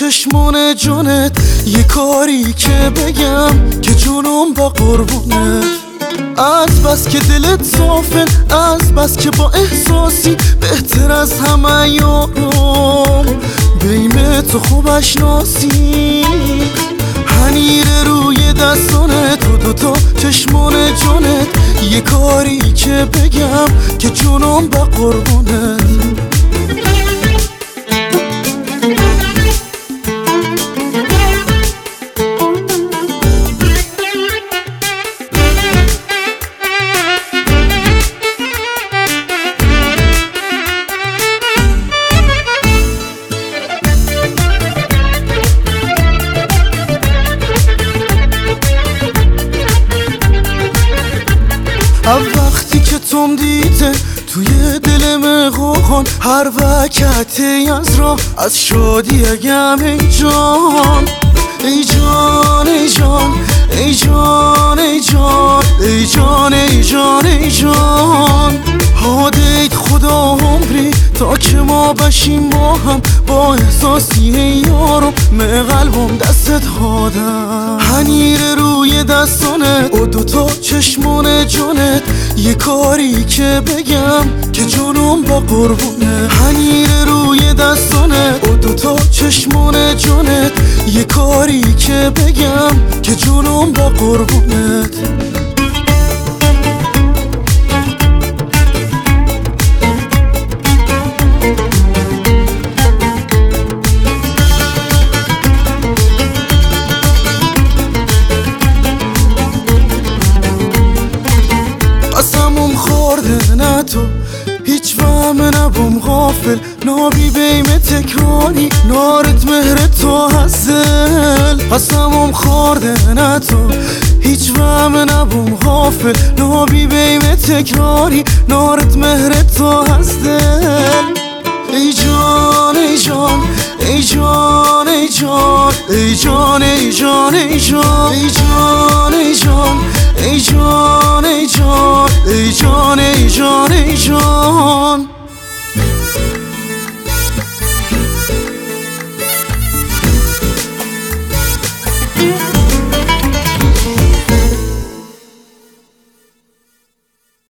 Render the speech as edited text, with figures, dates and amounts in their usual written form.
چشمان جونت یه کاری که بگم که جونم با قربونت. از بس که دلت صافه، از بس که با احساسی بهتر از همه یارم بیم تو خوب اشناسی. هنیره روی دستانت و دوتا چشمان جونت یه کاری که بگم که جونم با قربونت. وقتی که توم دیده توی دل مقاقان هر وقتی از راه از شادی اگم ای جان ای جان ای جان ای جان ای جان ای جان ای جان ای جان هادیت خدا عمری تا که ما بشیم با هم با احساسی یارم من قلبم دستت هادم. هنیره روی دستانت و دوتا چشمان جونت یه کاری که بگم که جونم با قربونه. هنیره روی دستانت و دوتا چشمان جونت یه کاری که بگم که جونم با قربونت. قسمم خورده نه تو هیچ وهم نبوم غافل نابی بیم تکراری نارت مهر تو هزل. قسمم خورده نه تو هیچ وهم نبوم غافل نابی بیم تکراری نارت مهر تو هزل. ای جان ای جان ای جان ای جان ای جان ای جان ای جان ای جان